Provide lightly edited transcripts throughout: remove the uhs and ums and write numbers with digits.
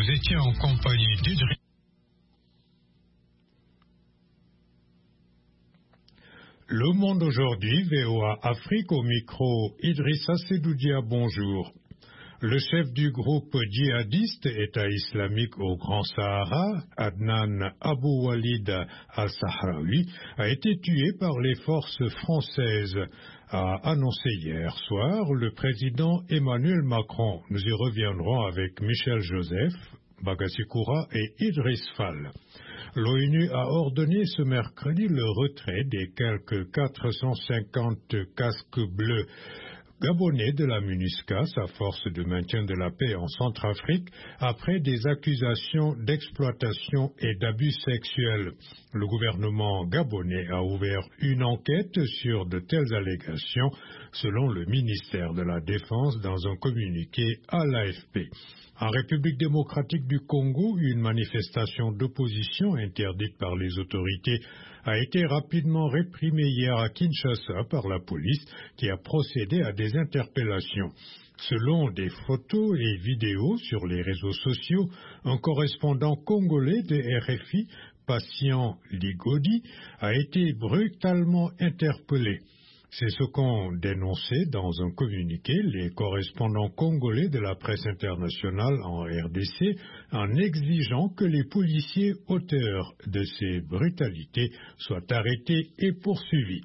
Vous étiez en compagnie d'Idriss. Le Monde aujourd'hui, VOA Afrique au micro, Idrissa Sedoudia, bonjour. Le chef du groupe djihadiste État islamique au Grand Sahara, Adnan Abou Walid al-Sahraoui, a été tué par les forces françaises, a annoncé hier soir le président Emmanuel Macron. Nous y reviendrons avec Michel Joseph, Bagassi Koura et Idriss Fall. L'ONU a ordonné ce mercredi le retrait des quelques 450 casques bleus gabonais de la MINUSCA, sa force de maintien de la paix en Centrafrique, après des accusations d'exploitation et d'abus sexuels. Le gouvernement gabonais a ouvert une enquête sur de telles allégations, selon le ministère de la Défense dans un communiqué à l'AFP. En République démocratique du Congo, une manifestation d'opposition interdite par les autorités a été rapidement réprimée hier à Kinshasa par la police qui a procédé à des interpellations. Selon des photos et vidéos sur les réseaux sociaux, un correspondant congolais de RFI, Patient Ligodi, a été brutalement interpellé. C'est ce qu'ont dénoncé dans un communiqué les correspondants congolais de la presse internationale en RDC en exigeant que les policiers auteurs de ces brutalités soient arrêtés et poursuivis.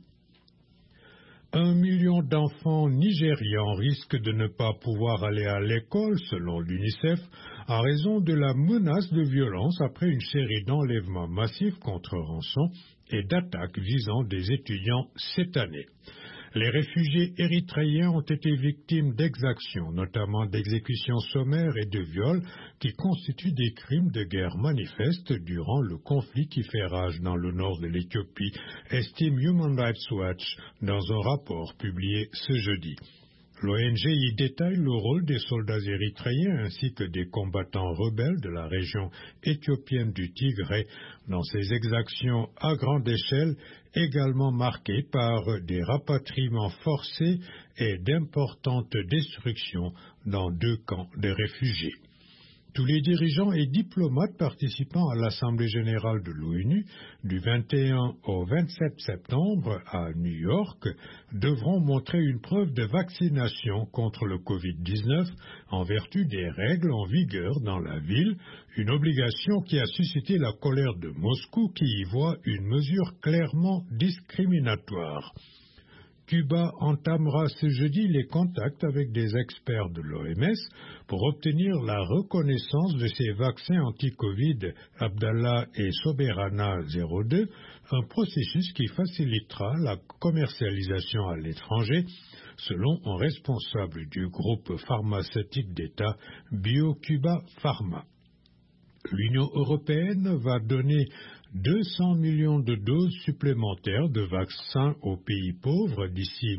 1 million d'enfants nigérians risquent de ne pas pouvoir aller à l'école, selon l'UNICEF, en raison de la menace de violence après une série d'enlèvements massifs contre rançon et d'attaques visant des étudiants cette année. Les réfugiés érythréens ont été victimes d'exactions, notamment d'exécutions sommaires et de viols, qui constituent des crimes de guerre manifestes durant le conflit qui fait rage dans le nord de l'Éthiopie, estime Human Rights Watch dans un rapport publié ce jeudi. L'ONG y détaille le rôle des soldats érythréens ainsi que des combattants rebelles de la région éthiopienne du Tigré dans ces exactions à grande échelle, également marquées par des rapatriements forcés et d'importantes destructions dans 2 camps de réfugiés. Tous les dirigeants et diplomates participant à l'Assemblée générale de l'ONU du 21 au 27 septembre à New York devront montrer une preuve de vaccination contre le Covid-19 en vertu des règles en vigueur dans la ville, une obligation qui a suscité la colère de Moscou qui y voit une mesure clairement discriminatoire. Cuba entamera ce jeudi les contacts avec des experts de l'OMS pour obtenir la reconnaissance de ces vaccins anti-Covid Abdallah et Soberana 02, un processus qui facilitera la commercialisation à l'étranger, selon un responsable du groupe pharmaceutique d'État BioCuba Pharma. L'Union européenne va donner 200 millions de doses supplémentaires de vaccins aux pays pauvres d'ici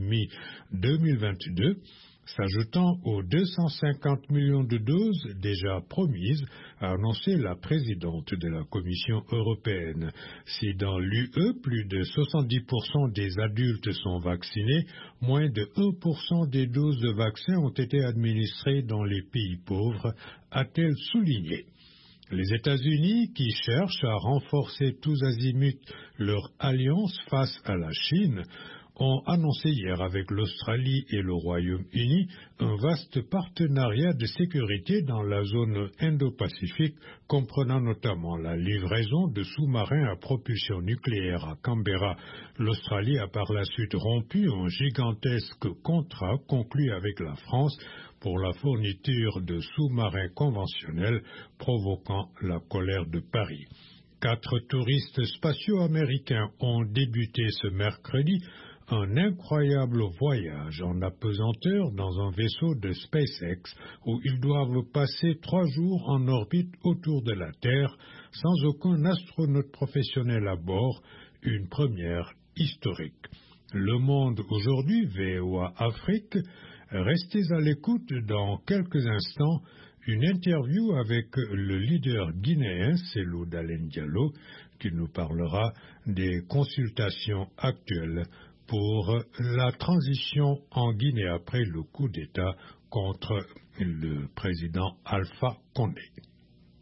mi-2022, s'ajoutant aux 250 millions de doses déjà promises, a annoncé la présidente de la Commission européenne. Si dans l'UE, plus de 70% des adultes sont vaccinés, moins de 1% des doses de vaccins ont été administrées dans les pays pauvres, a-t-elle souligné. Les États-Unis, qui cherchent à renforcer tous azimuts leur alliance face à la Chine, ont annoncé hier avec l'Australie et le Royaume-Uni un vaste partenariat de sécurité dans la zone Indo-Pacifique, comprenant notamment la livraison de sous-marins à propulsion nucléaire à Canberra. L'Australie a par la suite rompu un gigantesque contrat conclu avec la France pour la fourniture de sous-marins conventionnels, provoquant la colère de Paris. 4 touristes spatiaux américains ont débuté ce mercredi un incroyable voyage en apesanteur dans un vaisseau de SpaceX où ils doivent passer 3 jours en orbite autour de la Terre sans aucun astronaute professionnel à bord, une première historique. Le Monde aujourd'hui, VOA Afrique. Restez à l'écoute dans quelques instants, une interview avec le leader guinéen Cellou Dalein Diallo qui nous parlera des consultations actuelles pour la transition en Guinée après le coup d'État contre le président Alpha Condé.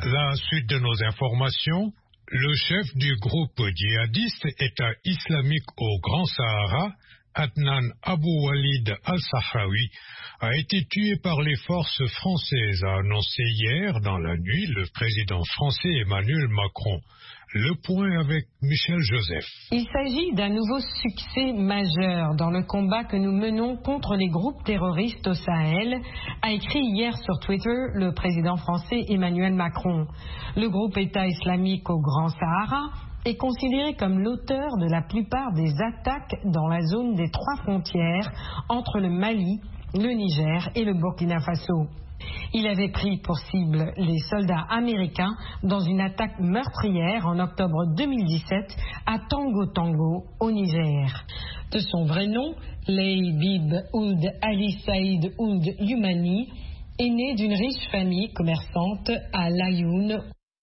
La suite de nos informations, le chef du groupe djihadiste État islamique au Grand Sahara, Adnan Abou Walid al-Sahraoui, a été tué par les forces françaises, a annoncé hier dans la nuit le président français Emmanuel Macron. Le point avec Michel Joseph. Il s'agit d'un nouveau succès majeur dans le combat que nous menons contre les groupes terroristes au Sahel, a écrit hier sur Twitter le président français Emmanuel Macron. Le groupe État islamique au Grand Sahara est considéré comme l'auteur de la plupart des attaques dans la zone des 3 frontières entre le Mali, le Niger et le Burkina Faso. Il avait pris pour cible les soldats américains dans une attaque meurtrière en octobre 2017 à Tango Tango, au Niger. De son vrai nom, Lay Bib Ould Ali Saïd Ould Youmani est né d'une riche famille commerçante à Laayoune,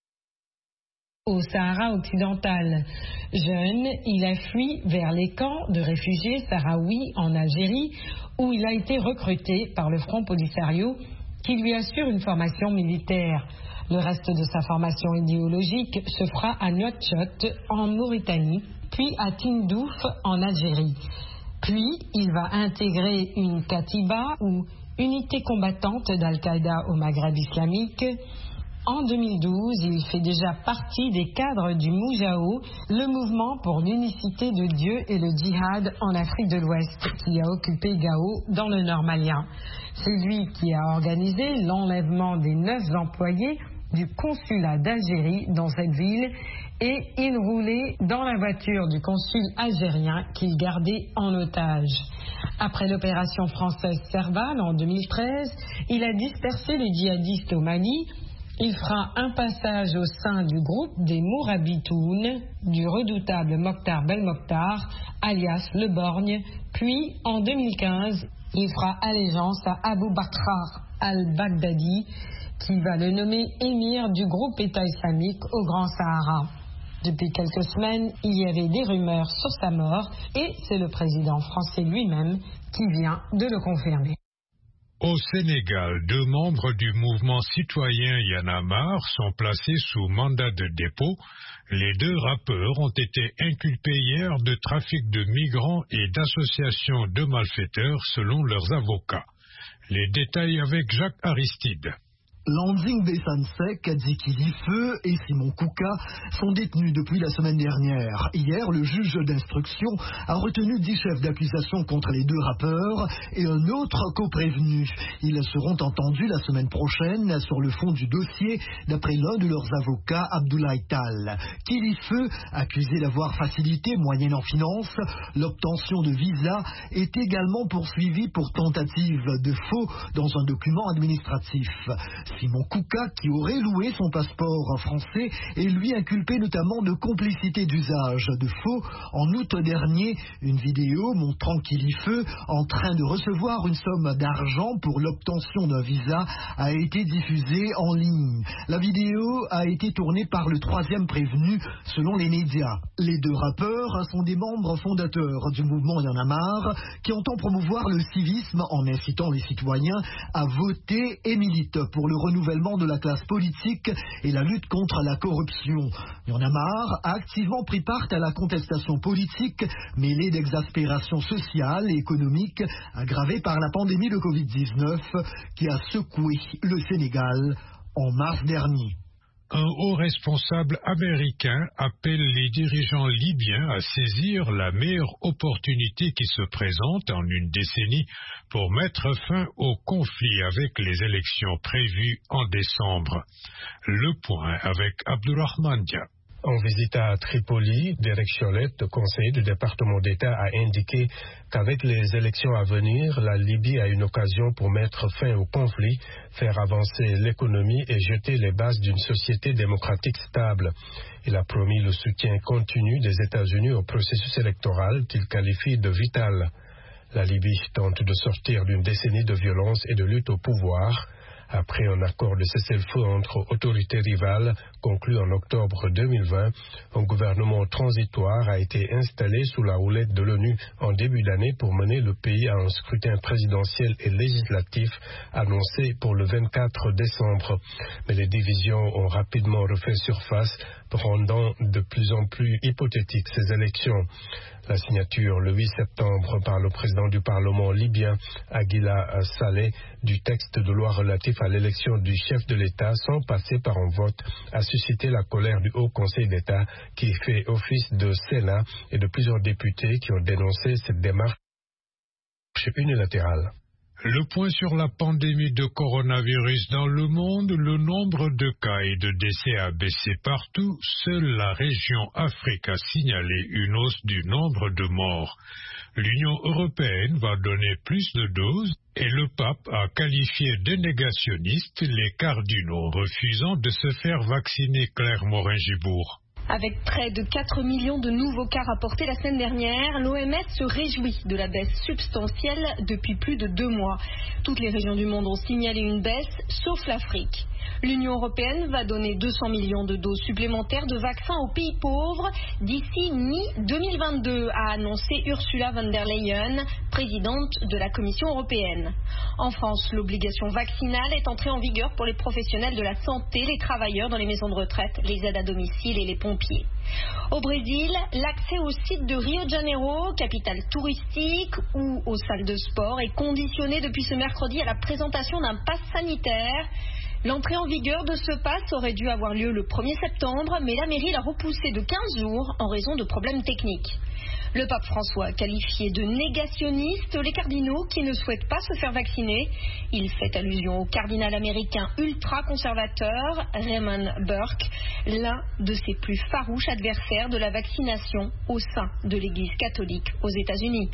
au Sahara occidental. Jeune, il a fui vers les camps de réfugiés sahraouis en Algérie, où il a été recruté par le Front Polisario, qui lui assure une formation militaire. Le reste de sa formation idéologique se fera à Nouakchott, en Mauritanie, puis à Tindouf, en Algérie. Puis, il va intégrer une Katiba, ou unité combattante d'Al-Qaïda au Maghreb islamique. En 2012, il fait déjà partie des cadres du Moujao, le mouvement pour l'unicité de Dieu et le djihad en Afrique de l'Ouest, qui a occupé Gao dans le nord malien. C'est lui qui a organisé l'enlèvement des 9 employés du consulat d'Algérie dans cette ville et il roulait dans la voiture du consul algérien qu'il gardait en otage. Après l'opération française Serval en 2013, il a dispersé les djihadistes au Mali. Il fera un passage au sein du groupe des Mourabitoun, du redoutable Mokhtar Belmokhtar, alias Le Borgne, puis en 2015, il fera allégeance à Abou Bakr al-Baghdadi, qui va le nommer émir du groupe État islamique au Grand Sahara. Depuis quelques semaines, il y avait des rumeurs sur sa mort et c'est le président français lui-même qui vient de le confirmer. Au Sénégal, 2 membres du mouvement citoyen Y en a marre sont placés sous mandat de dépôt. Les 2 rappeurs ont été inculpés hier de trafic de migrants et d'association de malfaiteurs selon leurs avocats. Les détails avec Jacques Aristide. Landing Bessansek, Adiki Lifeu et Simon Kouka sont détenus depuis la semaine dernière. Hier, le juge d'instruction a retenu 10 chefs d'accusation contre les 2 rappeurs et un autre coprévenu. Ils seront entendus la semaine prochaine sur le fond du dossier d'après l'un de leurs avocats, Abdoulaye Tall. Kilifeu, accusé d'avoir facilité, moyennant finance, l'obtention de visa, est également poursuivi pour tentative de faux dans un document administratif. Simon Kouka, qui aurait loué son passeport français, est lui inculpé notamment de complicité d'usage de faux. En août dernier, une vidéo montrant Kilifeu en train de recevoir une somme d'argent pour l'obtention d'un visa a été diffusée en ligne. La vidéo a été tournée par le 3e prévenu, selon les médias. Les 2 rappeurs sont des membres fondateurs du mouvement Y en a marre, qui entend promouvoir le civisme en incitant les citoyens à voter et milite pour le renouvellement de la classe politique et la lutte contre la corruption. Y en a marre a activement pris part à la contestation politique mêlée d'exaspération sociale et économique aggravée par la pandémie de Covid-19 qui a secoué le Sénégal en mars dernier. Un haut responsable américain appelle les dirigeants libyens à saisir la meilleure opportunité qui se présente en une décennie pour mettre fin au conflit avec les élections prévues en décembre. Le point avec Abdourahmane Dia. En visite à Tripoli, Derek Chollet, conseiller du département d'État, a indiqué qu'avec les élections à venir, la Libye a une occasion pour mettre fin au conflit, faire avancer l'économie et jeter les bases d'une société démocratique stable. Il a promis le soutien continu des États-Unis au processus électoral qu'il qualifie de vital. La Libye tente de sortir d'une décennie de violence et de lutte au pouvoir. Après un accord de cessez-le-feu entre autorités rivales conclu en octobre 2020, un gouvernement transitoire a été installé sous la houlette de l'ONU en début d'année pour mener le pays à un scrutin présidentiel et législatif annoncé pour le 24 décembre. Mais les divisions ont rapidement refait surface, rendant de plus en plus hypothétiques ces élections. La signature le 8 septembre par le président du Parlement libyen, Aguila Saleh, du texte de loi relatif à l'élection du chef de l'État sans passer par un vote a suscité la colère du Haut Conseil d'État qui fait office de Sénat et de plusieurs députés qui ont dénoncé cette démarche unilatérale. Le point sur la pandémie de coronavirus dans le monde, le nombre de cas et de décès a baissé partout. Seule la région Afrique a signalé une hausse du nombre de morts. L'Union européenne va donner plus de doses et le pape a qualifié de négationnistes les cardinaux refusant de se faire vacciner. Claire Morin-Gibourg. Avec près de 4 millions de nouveaux cas rapportés la semaine dernière, l'OMS se réjouit de la baisse substantielle depuis plus de 2 mois. Toutes les régions du monde ont signalé une baisse, sauf l'Afrique. L'Union européenne va donner 200 millions de doses supplémentaires de vaccins aux pays pauvres d'ici mi-2022, a annoncé Ursula von der Leyen, présidente de la Commission européenne. En France, l'obligation vaccinale est entrée en vigueur pour les professionnels de la santé, les travailleurs dans les maisons de retraite, les aides à domicile et les pompiers. Au Brésil, l'accès au site de Rio de Janeiro, capitale touristique, ou aux salles de sport est conditionné depuis ce mercredi à la présentation d'un pass sanitaire. L'entrée en vigueur de ce pass aurait dû avoir lieu le 1er septembre, mais la mairie l'a repoussé de 15 jours en raison de problèmes techniques. Le pape François a qualifié de négationnistes les cardinaux qui ne souhaitent pas se faire vacciner. Il fait allusion au cardinal américain ultra-conservateur Raymond Burke, l'un de ses plus farouches adversaires de la vaccination au sein de l'Église catholique aux États-Unis.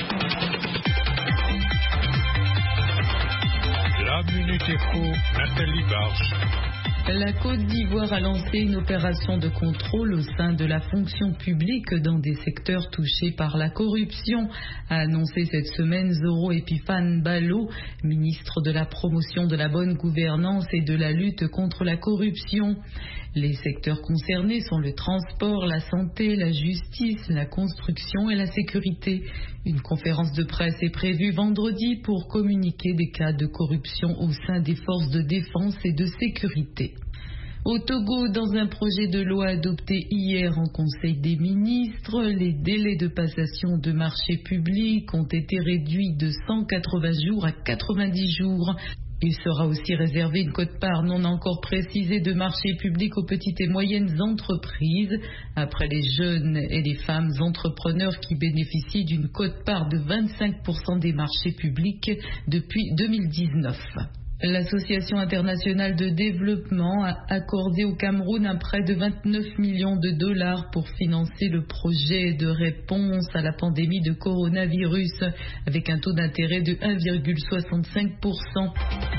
La Minute Éco, Nathalie Barge. La Côte d'Ivoire a lancé une opération de contrôle au sein de la fonction publique dans des secteurs touchés par la corruption, a annoncé cette semaine Zoro Epifane Ballo, ministre de la promotion de la bonne gouvernance et de la lutte contre la corruption. Les secteurs concernés sont le transport, la santé, la justice, la construction et la sécurité. Une conférence de presse est prévue vendredi pour communiquer des cas de corruption au sein des forces de défense et de sécurité. Au Togo, dans un projet de loi adopté hier en Conseil des ministres, les délais de passation de marchés publics ont été réduits de 180 jours à 90 jours. Il sera aussi réservé une quote-part non encore précisée de marchés publics aux petites et moyennes entreprises, après les jeunes et les femmes entrepreneurs qui bénéficient d'une quote-part de 25% des marchés publics depuis 2019. L'Association internationale de développement a accordé au Cameroun un prêt de 29 millions de dollars pour financer le projet de réponse à la pandémie de coronavirus avec un taux d'intérêt de 1,65%.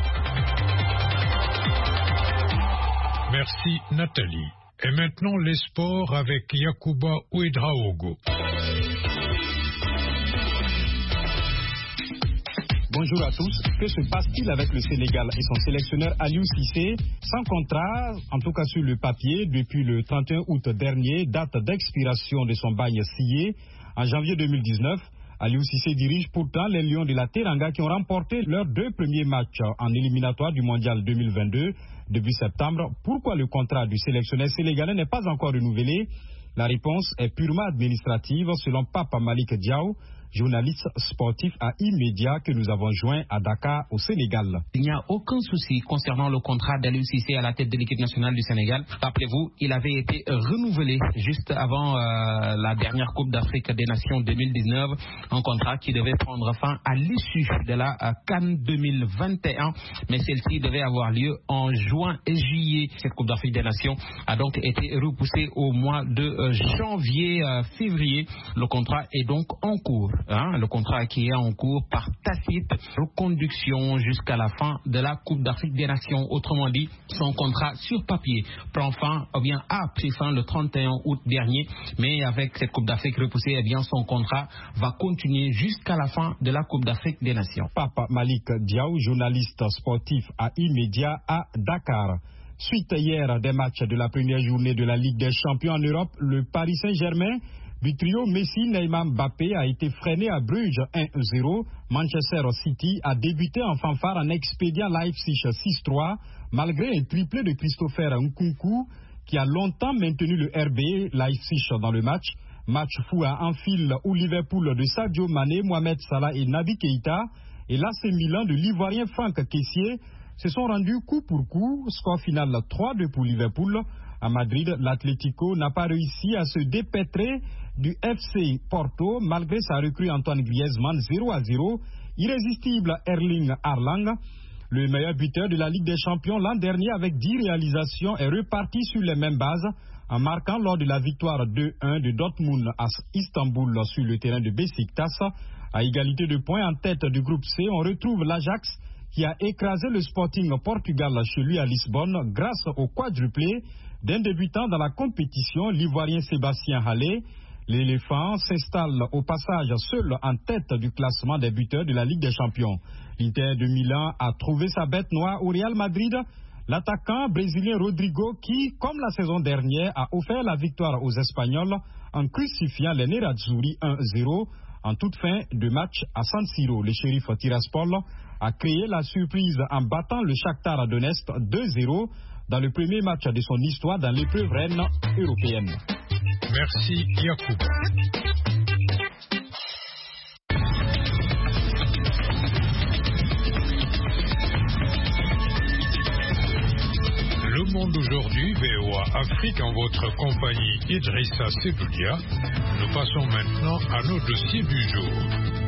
Merci Nathalie. Et maintenant les sports avec Yacouba Ouedraogo. Bonjour à tous. Que se passe-t-il avec le Sénégal et son sélectionneur Aliou Cissé, sans contrat, en tout cas sur le papier, depuis le 31 août dernier, date d'expiration de son bail scié. En janvier 2019, Aliou Cissé dirige pourtant les Lions de la Teranga qui ont remporté leurs 2 premiers matchs en éliminatoire du Mondial 2022 début septembre. Pourquoi le contrat du sélectionneur sénégalais n'est pas encore renouvelé? La réponse est purement administrative selon Papa Malik Diaw, journaliste sportif à E-Media que nous avons joint à Dakar au Sénégal. Il n'y a aucun souci concernant le contrat d'Aliou Cissé à la tête de l'équipe nationale du Sénégal. Rappelez-vous, il avait été renouvelé juste avant la dernière Coupe d'Afrique des Nations 2019, un contrat qui devait prendre fin à l'issue de la CAN 2021, mais celle-ci devait avoir lieu en juin et juillet. Cette Coupe d'Afrique des Nations a donc été repoussée au mois de janvier-février. Le contrat est donc en cours. le contrat qui est en cours par tacite reconduction jusqu'à la fin de la Coupe d'Afrique des Nations. Autrement dit, son contrat sur papier prend fin, a pris fin le 31 août dernier, mais avec cette Coupe d'Afrique repoussée, son contrat va continuer jusqu'à la fin de la Coupe d'Afrique des Nations. Papa Malik Diaw, journaliste sportif à E-Media à Dakar. Suite hier des matchs de la première journée de la Ligue des Champions en Europe, le Paris Saint-Germain du trio Messi, Neymar, Mbappé a été freiné à Bruges 1-0. Manchester City a débuté en fanfare en expédiant Leipzig 6-3 malgré un triplé de Christopher Nkunku qui a longtemps maintenu le RB Leipzig dans le match. Match fou à Anfield où Liverpool de Sadio Mané, Mohamed Salah et Naby Keïta et l'AC Milan de l'Ivoirien Franck Kessié se sont rendus coup pour coup. Score final 3-2 pour Liverpool. À Madrid, l'Atlético n'a pas réussi à se dépêtrer du FC Porto malgré sa recrue Antoine Griezmann 0-0. Irrésistible Erling Haaland, le meilleur buteur de la Ligue des Champions l'an dernier avec 10 réalisations, est reparti sur les mêmes bases en marquant lors de la victoire 2-1 de Dortmund à Istanbul sur le terrain de Beşiktaş. À égalité de points en tête du groupe C, on retrouve l'Ajax qui a écrasé le Sporting Portugal chez lui à Lisbonne grâce au quadruplé d'un débutant dans la compétition, l'Ivoirien Sébastien Haller. L'éléphant s'installe au passage seul en tête du classement des buteurs de la Ligue des Champions. L'Inter de Milan a trouvé sa bête noire au Real Madrid. L'attaquant brésilien Rodrigo qui, comme la saison dernière, a offert la victoire aux Espagnols en crucifiant les Nerazzurri 1-0 en toute fin de match à San Siro. Le shérif Tiraspol a créé la surprise en battant le Shakhtar Donetsk 2-0 dans le premier match de son histoire dans l'épreuve reine européenne. Merci Yacoub. Le Monde aujourd'hui, VOA Afrique, en votre compagnie Idrissa Sedoudia. Nous passons maintenant à nos dossiers du jour.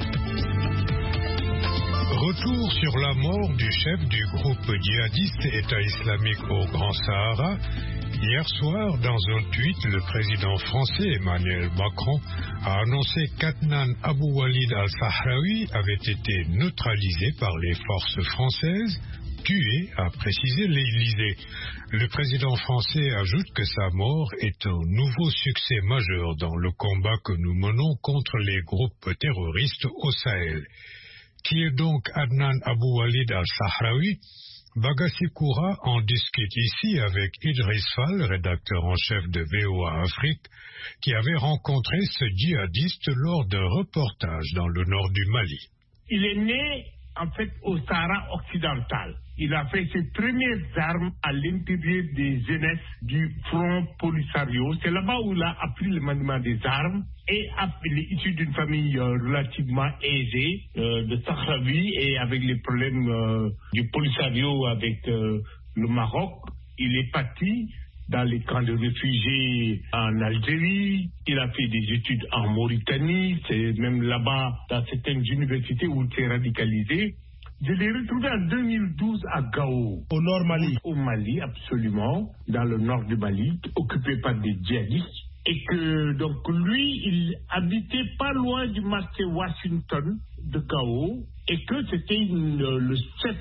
Retour sur la mort du chef du groupe djihadiste État islamique au Grand Sahara. Hier soir, dans un tweet, le président français Emmanuel Macron a annoncé qu'Adnan Abou Walid al-Sahraoui avait été neutralisé par les forces françaises, tué, a précisé l'Élysée. Le président français ajoute que sa mort est un nouveau succès majeur dans le combat que nous menons contre les groupes terroristes au Sahel. Qui est donc Adnan Abou Walid al-Sahraoui? Bagassi Koura en discute ici avec Idriss Fall, rédacteur en chef de VOA Afrique, qui avait rencontré ce djihadiste lors d'un reportage dans le nord du Mali. Il est né en fait au Sahara occidental. Il a fait ses premières armes à l'intérieur des jeunesses du Front Polisario. C'est là-bas où il a appris le maniement des armes et il est issu d'une famille relativement aisée de Sahraoui et avec les problèmes du Polisario avec le Maroc. Il est parti dans les camps de réfugiés en Algérie. Il a fait des études en Mauritanie. C'est même là-bas, dans certaines universités où il s'est radicalisé. Je l'ai retrouvé en 2012 à Gao. Au nord Mali. Au Mali, absolument. Dans le nord du Mali, occupé par des djihadistes. Et que, donc, lui, il habitait pas loin du marché Washington de Gao. Et que c'était le chef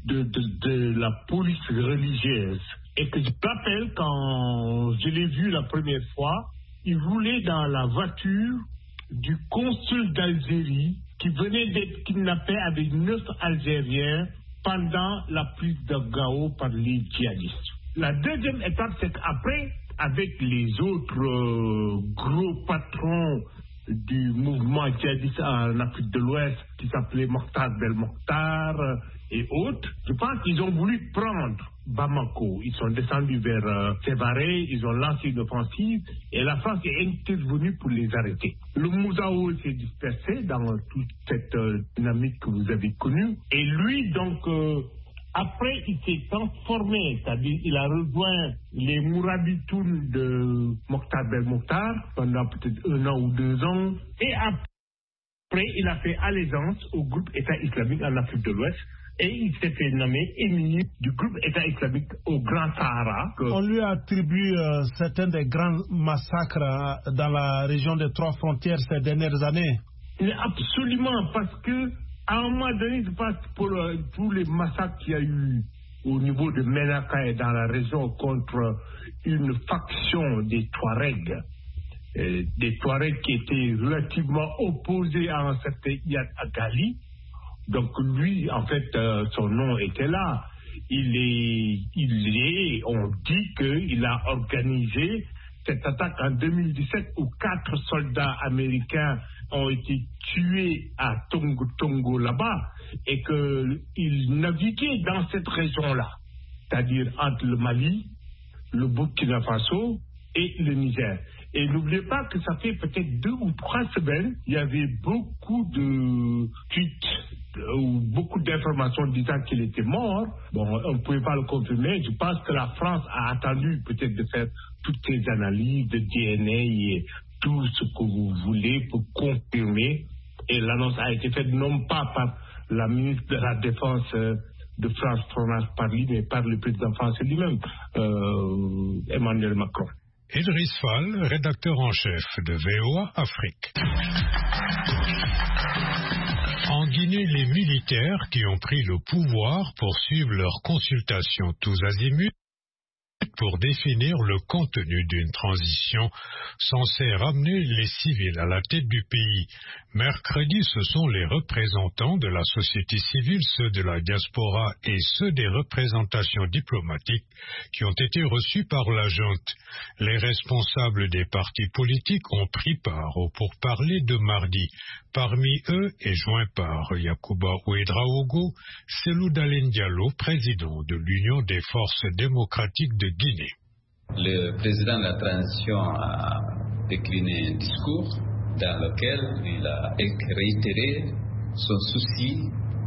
de la police religieuse. Et que je me rappelle, quand je l'ai vu la première fois, il roulait dans la voiture du consul d'Algérie qui venait d'être kidnappé avec 9 Algériens pendant la prise de Gao par les djihadistes. La deuxième étape, c'est qu'après, avec les autres gros patrons du mouvement djihadiste en Afrique de l'Ouest qui s'appelait Mokhtar Belmokhtar et autres, je pense qu'ils ont voulu prendre Bamako. Ils sont descendus vers Sévaré, ils ont lancé une offensive et la France est intervenue pour les arrêter. Le Moussaoui s'est dispersé dans toute cette dynamique que vous avez connue et lui donc après il s'est transformé, c'est-à-dire il a rejoint les Mourabitoun de Mokhtar Belmokhtar pendant peut-être 1 an ou 2 ans et après il a fait allégeance au groupe État islamique en Afrique de l'Ouest. Et il s'est fait nommer émir du groupe État islamique au Grand Sahara. On lui attribue certains des grands massacres dans la région des 3 frontières ces dernières années. Absolument, parce que à un moment donné, je pense pour tous les massacres qu'il y a eu au niveau de Ménaka et dans la région contre une faction des Touaregs qui étaient relativement opposés à un certain Iyad Agali. Donc lui, en fait, son nom était là. On dit qu'il a organisé cette attaque en 2017 où 4 soldats américains ont été tués à Tongo là-bas et qu'ils naviguaient dans cette région-là, c'est-à-dire entre le Mali, le Burkina Faso et le Niger. Et n'oubliez pas que ça fait peut-être 2 ou 3 semaines, il y avait beaucoup de tweets ou beaucoup d'informations disant qu'il était mort. Bon, on ne pouvait pas le confirmer. Je pense que la France a attendu peut-être de faire toutes ces analyses de DNA et tout ce que vous voulez pour confirmer. Et l'annonce a été faite non pas par la ministre de la Défense de France, Florence Parly, mais par le président français lui-même, Emmanuel Macron. Idriss Fall, rédacteur en chef de VOA Afrique. En Guinée, les militaires qui ont pris le pouvoir poursuivent leurs consultations tous azimuts pour définir le contenu d'une transition censée ramener les civils à la tête du pays. Mercredi, ce sont les représentants de la société civile, ceux de la diaspora et ceux des représentations diplomatiques qui ont été reçus par la junte. Les responsables des partis politiques ont pris part au pourparlers de mardi. Parmi eux est joint par Yacouba Ouedraogo, Cellou Dalein Diallo, président de l'Union des forces démocratiques de Guinée. Le président de la transition a décliné un discours dans lequel il a réitéré son souci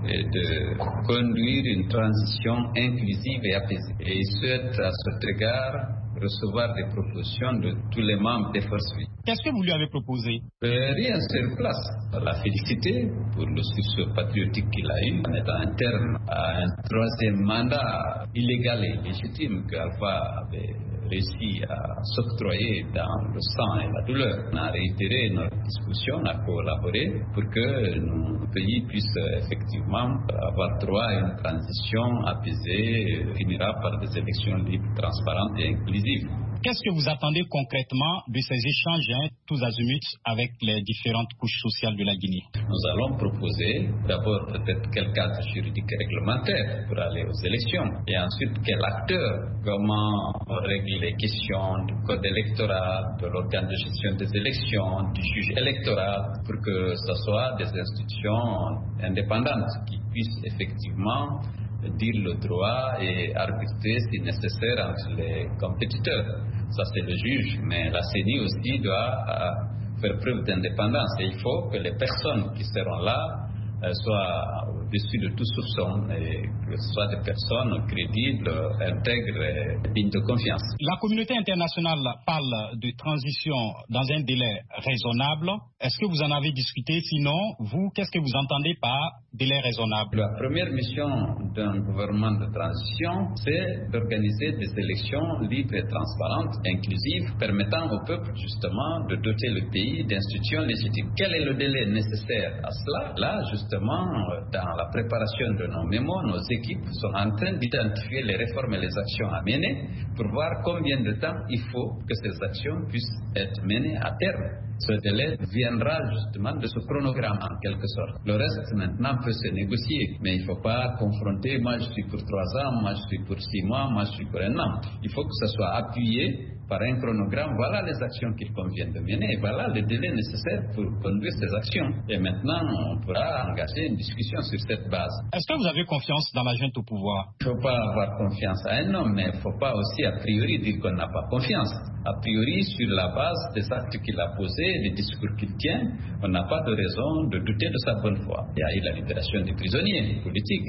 de conduire une transition inclusive et apaisée. Et il souhaite à cet égard recevoir des propositions de tous les membres des forces vives. Qu'est-ce que vous lui avez proposé? Rien sur place. La féliciter pour le succès patriotique qu'il a eu en étant un terme à un 3e mandat illégal et légitime qu'Alpha avait réussi à s'octroyer dans le sang et la douleur. On a réitéré notre discussion, à collaborer pour que nos pays puissent effectivement avoir droit à une transition apaisée, finira par des élections libres, transparentes et inclusives. Qu'est-ce que vous attendez concrètement de ces échanges tous azimuts avec les différentes couches sociales de la Guinée? Nous allons proposer d'abord peut-être quel cadre juridique et réglementaire pour aller aux élections et ensuite quel acteur, comment on règle les questions du code électoral, de l'organe de gestion des élections, du juge électoral pour que ce soit des institutions indépendantes qui puissent effectivement dire le droit et arbitrer si nécessaire entre les compétiteurs. Ça c'est le juge, mais la CENI aussi doit faire preuve d'indépendance et il faut que les personnes qui seront là soient au-dessus de tout soupçon et que ce soient des personnes crédibles, intègres et dignes de confiance. La communauté internationale parle de transition dans un délai raisonnable. Est-ce que vous en avez discuté? Sinon, vous, qu'est-ce que vous entendez par délai raisonnable? La première mission d'un gouvernement de transition, c'est d'organiser des élections libres et transparentes, inclusives, permettant au peuple justement de doter le pays d'institutions légitimes. Quel est le délai nécessaire à cela? Là, justement, dans la préparation de nos mémos, nos équipes sont en train d'identifier les réformes et les actions à mener pour voir combien de temps il faut que ces actions puissent être menées à terme. Ce délai viendra justement de ce chronogramme en quelque sorte. Le reste maintenant peut se négocier, mais il ne faut pas confronter moi je suis pour 3 ans, moi je suis pour 6 mois, moi je suis pour 1 an. Il faut que ça soit appuyé par un chronogramme. Voilà les actions qu'il convient de mener, voilà le délai nécessaire pour conduire ces actions. Et maintenant, on pourra engager une discussion sur cette base. Est-ce que vous avez confiance dans la junte au pouvoir? Il ne faut pas avoir confiance à un homme, mais il ne faut pas aussi a priori dire qu'on n'a pas confiance. A priori, sur la base des actes qu'il a posés, des discours qu'il tient, on n'a pas de raison de douter de sa bonne foi. Il y a eu la libération des prisonniers politiques.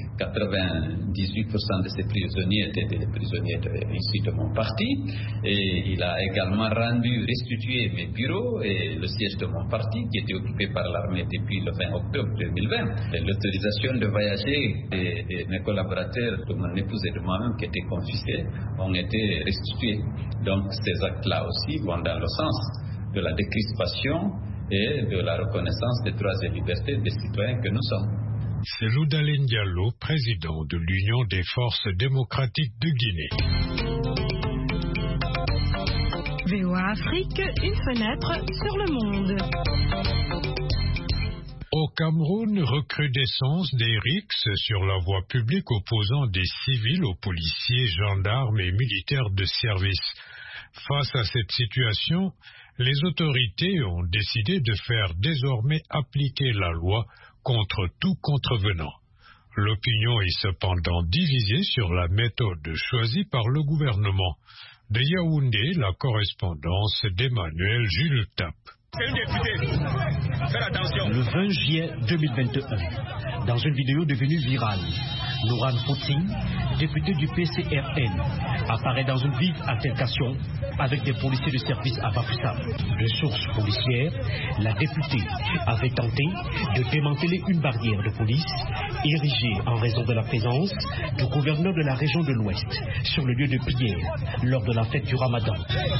98% de ces prisonniers étaient des prisonniers issus de mon parti. Et il a également restitué mes bureaux et le siège de mon parti qui était occupé par l'armée depuis le 20 octobre 2020. L'autorisation de voyager de mes collaborateurs, de mon épouse et de moi-même qui étaient confisqués, ont été restitués. Donc ces actes-là aussi vont dans le sens de la décrispation et de la reconnaissance des droits et libertés des citoyens que nous sommes. C'est Loudalen Diallo, président de l'Union des forces démocratiques de Guinée. VOA Afrique, une fenêtre sur le monde. Au Cameroun, recrudescence des rixes sur la voie publique opposant des civils aux policiers, gendarmes et militaires de service. Face à cette situation, les autorités ont décidé de faire désormais appliquer la loi contre tout contrevenant. L'opinion est cependant divisée sur la méthode choisie par le gouvernement. De Yaoundé, la correspondance d'Emmanuel Jules Tap. Le 20 juillet 2021, dans une vidéo devenue virale, Nouran Fouting, député du PCRN, apparaît dans une vive altercation avec des policiers de service à Bafoussam. De sources policières, la députée avait tenté de démanteler une barrière de police érigée en raison de la présence du gouverneur de la région de l'Ouest sur le lieu de prière lors de la fête du Ramadan.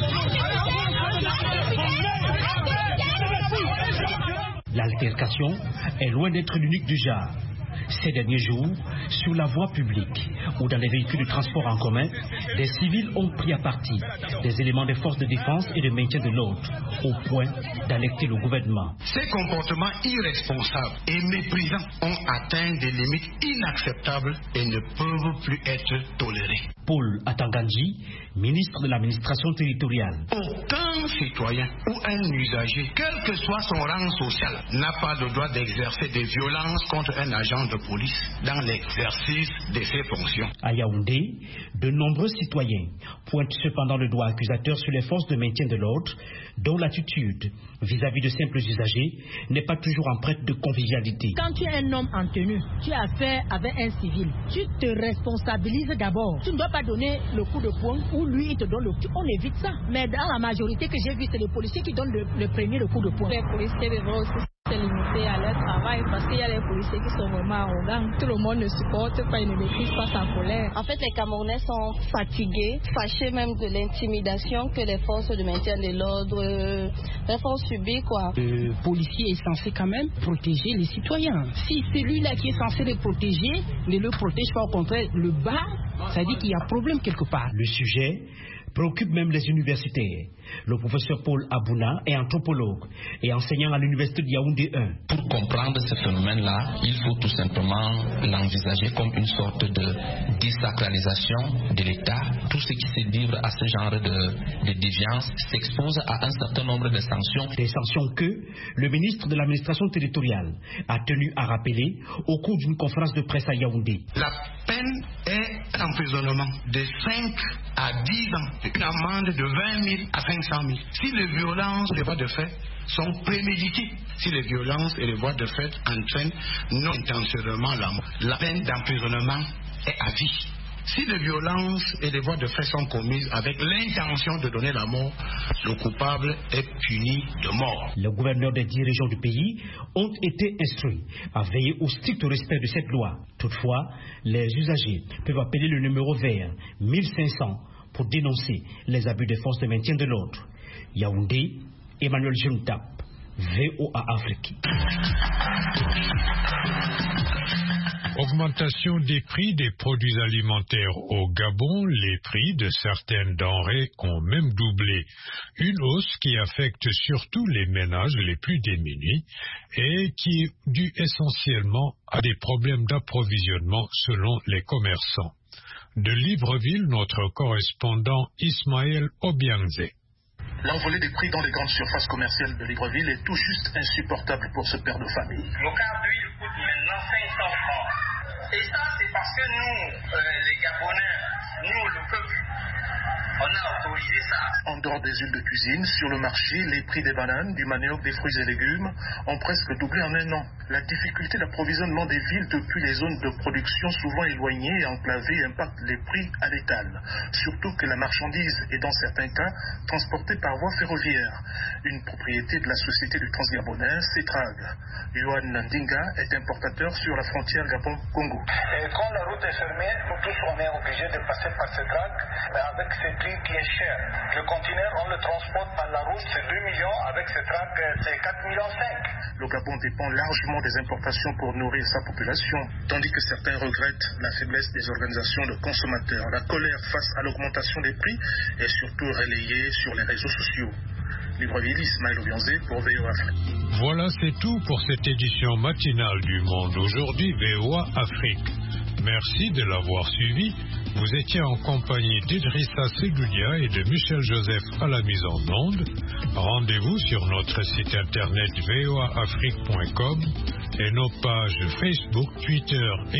L'altercation est loin d'être l'unique du genre. Ces derniers jours, sur la voie publique ou dans les véhicules de transport en commun, des civils ont pris à partie des éléments des forces de défense et de maintien de l'ordre, au point d'alerter le gouvernement. Ces comportements irresponsables et méprisants ont atteint des limites inacceptables et ne peuvent plus être tolérés. Paul Atangandji, ministre de l'administration territoriale. Aucun citoyen ou un usager, quel que soit son rang social, n'a pas le droit d'exercer des violences contre un agent de police dans l'exercice de ses fonctions. À Yaoundé, de nombreux citoyens pointent cependant le doigt accusateur sur les forces de maintien de l'ordre, dont l'attitude vis-à-vis de simples usagers n'est pas toujours empreinte de convivialité. Quand tu es un homme en tenue, tu as affaire avec un civil, tu te responsabilises d'abord. Tu ne dois pas donner le coup de poing ou lui il te donne le coup. On évite ça. Mais dans la majorité que j'ai vu, c'est les policiers qui donnent le premier le coup de poing. Les policiers devraient aussi se limiter à leur travail parce qu'il y a les policiers qui sont vraiment arrogants. Tout le monde ne supporte pas, ils ne maîtrisent pas sa colère. En fait, les Camerounais sont fatigués, fâchés même de l'intimidation que les forces de maintien de l'ordre font subir, quoi. Le policier est censé quand même protéger les citoyens. Si celui-là qui est censé les protéger ne le protège pas, au contraire, le bat, ça dit qu'il y a problème quelque part. Le sujet préoccupe même les universitaires. Le professeur Paul Abouna est anthropologue et enseignant à l'université de Yaoundé 1. Pour comprendre ce phénomène-là, il faut tout simplement l'envisager comme une sorte de désacralisation de l'État. Tout ce qui se livre à ce genre de déviance s'expose à un certain nombre de sanctions. Des sanctions que le ministre de l'administration territoriale a tenu à rappeler au cours d'une conférence de presse à Yaoundé. La peine est un emprisonnement de 5 à 10 ans, une amende de 20 000 à 500 000. Si les violences et les voies de fait sont préméditées, si les violences et les voies de fait entraînent non intentionnellement la mort, la peine d'emprisonnement est à vie. Si les violences et les voies de fait sont commises avec l'intention de donner la mort, le coupable est puni de mort. Les gouverneurs des 10 régions du pays ont été instruits à veiller au strict respect de cette loi. Toutefois, les usagers peuvent appeler le numéro vert 1500 pour dénoncer les abus des forces de maintien de l'ordre. Yaoundé, Emmanuel Juntap, VOA Afrique. Augmentation des prix des produits alimentaires au Gabon, les prix de certaines denrées ont même doublé. Une hausse qui affecte surtout les ménages les plus démunis et qui est due essentiellement à des problèmes d'approvisionnement selon les commerçants. De Libreville, notre correspondant Ismaël Obianze. L'envolée des prix dans les grandes surfaces commerciales de Libreville est tout juste insupportable pour ce père de famille. Le quart d'huile coûte maintenant 500 francs. Et ça, c'est parce que nous, les Gabonais, nous, le peuple, on a autorisé ça. En dehors des huiles de cuisine, sur le marché, les prix des bananes, du manioc, des fruits et légumes ont presque doublé en un an. La difficulté d'approvisionnement des villes depuis les zones de production souvent éloignées et enclavées impacte les prix à l'étal. Surtout que la marchandise est dans certains cas transportée par voie ferroviaire. Une propriété de la société du Transgabonais, Cetrag. Yohan Ndinga est importateur sur la frontière Gabon-Congo. Et quand la route est fermée, nous tous on est obligés de passer par Cetrag, mais avec ces prix qui est cher. Le continent conteneurs, on le transporte par la route, c'est 2 millions, avec ces tracts, c'est 4,5 millions. Le Gabon dépend largement des importations pour nourrir sa population, tandis que certains regrettent la faiblesse des organisations de consommateurs. La colère face à l'augmentation des prix est surtout relayée sur les réseaux sociaux. Libreville, Ismaël Obianzé pour VOA Afrique. Voilà, c'est tout pour cette édition matinale du Monde Aujourd'hui VOA Afrique. Merci de l'avoir suivi. Vous étiez en compagnie d'Idrissa Sedoudia et de Michel Joseph à la mise en onde. Rendez-vous sur notre site internet voaafrique.com et nos pages Facebook, Twitter et